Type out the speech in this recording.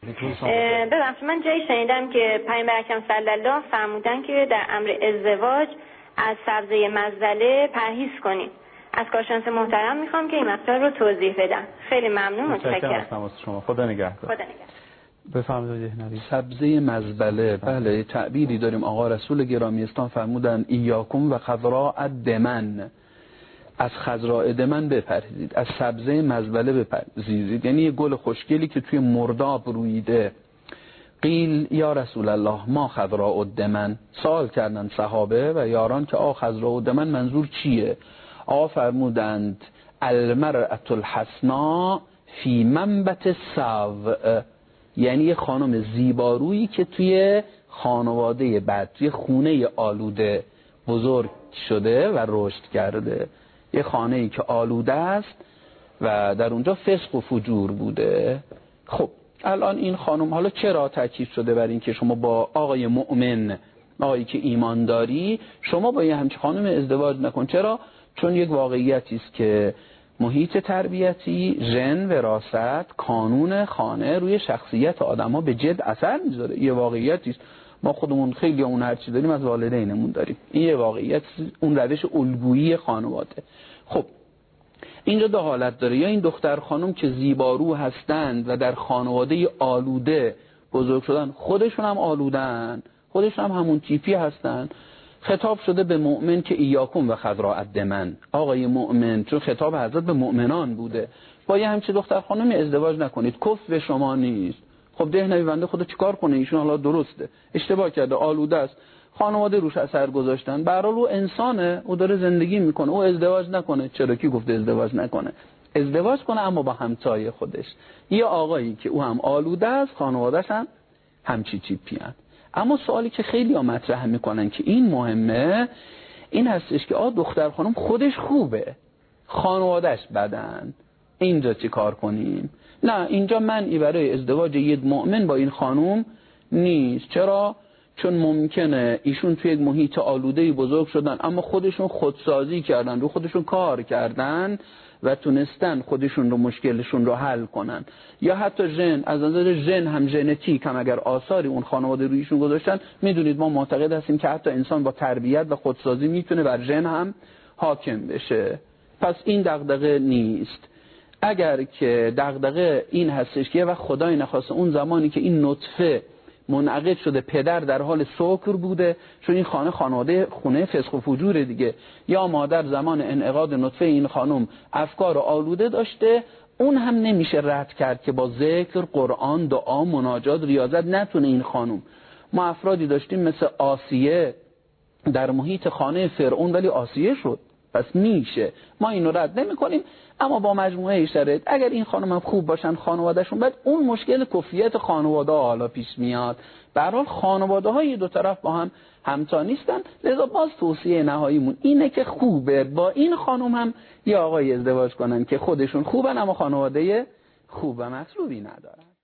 ببخشید من جایی شنیدم که پیامبر اکرم صلی الله فرمودن که در امر ازدواج از سبزه مزبله پرهیز کنید. از کارشناس محترم میخوام که این مطلب رو توضیح بدن. خیلی ممنون، متشکرم. شما خدا نگهدار. خدا نگهدار. بفرمایید نبی. سبزه مزبله، بله تعبیری داریم آقا رسول گرامی اسلام فرمودن ایاکم و خضراء الدمن، از خضراء دمن بپرهیزید، از سبزه مزبله بپرهیزید، یعنی یه گل خوشگلی که توی مرداب رویده. قیل یا رسول الله ما خضراء الدمن، سوال کردن صحابه و یاران که خضراء الدمن منظور چیه؟ آقا فرمودند المرأة الحسناء فی منبت السوء، یعنی یه خانم زیبارویی که توی خانواده بد، توی خونه آلوده بزرگ شده و رشد کرده، یه خانه‌ای که آلوده است و در اونجا فسق و فجور بوده. خب الان این خانم حالا چرا تاکید شده بر این که شما با آقای مؤمن، آقایی که ایمان داری، شما با یه همچین خانم ازدواج نکن؟ چرا؟ چون یک واقعیتی است که محیط تربیتی، ژن، وراثت، کانون خانه روی شخصیت آدم‌ها به جد اثر میذاره. یه واقعیتی است. ما خودمون خیلی اون هر چی داریم از والدینمون داریم. این یه واقعیت، اون روش الگویی خانواده. خب اینجا دو حالت داره، یا این دختر خانم که زیبارو هستند و در خانواده آلوده بزرگ شدن، خودشون هم آلودن، خودشون هم همون تیپی هستن. خطاب شده به مؤمن که ایاکم و خضراء الدمن، آقای مؤمن، چون خطاب حضرت به مؤمنان بوده، با یه همچین دختر خانمی ازدواج نکنید، کفر به شما نیست. خب دهنوی بنده خدا چیکار کنه؟ ایشون حالا درسته، اشتباه کرده، آلوده است، خانواده روش اثر گذاشتن، به هر حال او انسانه، او داره زندگی میکنه، او ازدواج نکنه. چرا؟ کی گفته ازدواج نکنه؟ ازدواج کنه، اما با همتای خودش. یه آقایی که او هم آلوده است، خانواده‌اش هم همچی تیپی هست. اما سوالی که خیلی ها مطرح میکنن که این مهمه، این هستش که دختر خانم خودش خوبه، خانواده‌اش بدن، اینجا چی کار کنیم؟ نه، اینجا منعی برای ازدواج یه مؤمن با این خانم نیست. چرا؟ چون ممکنه ایشون توی یک محیط آلوده‌ای بزرگ شدن، اما خودشون خودسازی کردن، رو خودشون کار کردن و تونستن خودشون رو، مشکلشون رو حل کنن. یا حتی ژن، از نظر ژن هم ژنتیک هم اگر آثاری اون خانواده رویشون گذاشتن، میدونید ما معتقد هستیم که حتی انسان با تربیت و خودسازی میتونه بر ژن هم حاکم بشه. پس این دغدغه نیست. اگر که دغدغه این هستش که و خدای نخواسته اون زمانی که این نطفه منعقد شده، پدر در حال سکر بوده، چون این خانواده خونه فسق و فجور دیگه، یا مادر زمان انعقاد نطفه این خانم افکار آلوده داشته، اون هم نمیشه رد کرد که با ذکر، قرآن، دعا، مناجات، ریاضت نتونه این خانم. ما افرادی داشتیم مثل آسیه در محیط خانه فرعون، ولی آسیه شد. پس میشه، ما اینو رد نمی کنیم، اما با مجموعه شرایط اگر این خانم هم خوب باشن، خانوادهشون، بعد اون مشکل کفریت خانواده حالا پیش میاد. به هر حال خانواده های دو طرف با هم همتا نیستن، لذا باز توصیه نهاییمون اینه که خوبه با این خانم هم یا آقای ازدواج کنن که خودشون خوبن اما خانواده خوب و مطلوبی ندارن.